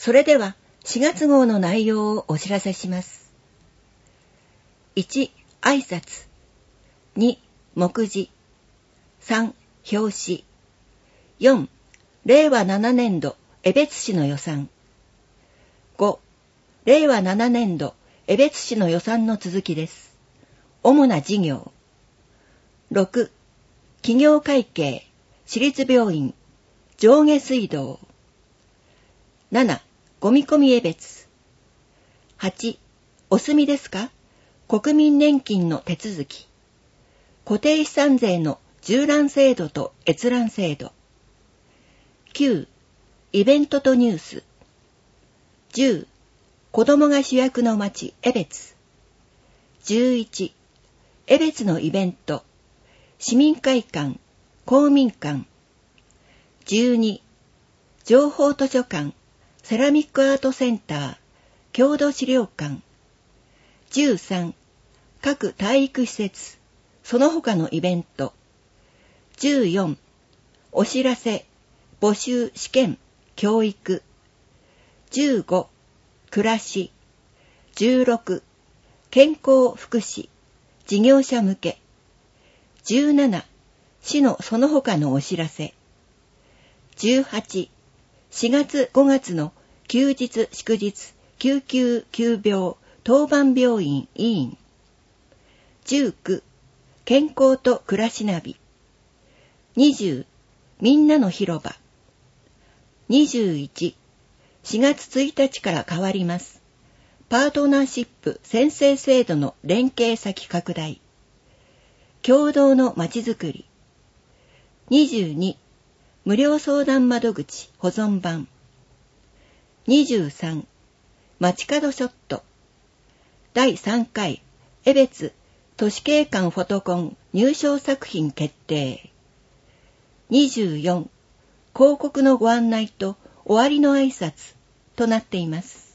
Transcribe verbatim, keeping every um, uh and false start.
それではしがつ号の内容をお知らせします。いち、挨拶。に、目次。さん、表紙。よん、れいわななねんど江別市の予算。ご、れいわななねんど江別市の予算の続きです。主な事業。ろく、企業会計、私立病院、上下水道。なな、ゴミ込み江別。はち、お済みですか？国民年金の手続き。固定資産税の縦覧制度と閲覧制度。きゅう、イベントとニュース。じゅう、子供が主役の街江別。じゅういち、江別のイベント。市民会館、公民館。じゅうに、情報図書館、セラミックアートセンター、郷土資料館。じゅうさん、各体育施設、その他のイベント。じゅうよん、お知らせ、募集、試験、教育。じゅうご、暮らし。じゅうろく、健康福祉、事業者向け。じゅうなな、市のその他のお知らせ。じゅうはち、しがつごがつの休日祝日救急急病当番病院委員。じゅうく、健康と暮らしナビ。にじゅう、みんなの広場。にじゅういち、しがつついたちから変わります。パートナーシップ宣誓制度の連携先拡大。共同のまちづくり。にじゅうに、無料相談窓口保存版。にじゅうさん、街角ショット。だいさんかい、江別都市景観フォトコン入賞作品決定。にじゅうよん、広告のご案内と終わりの挨拶となっています。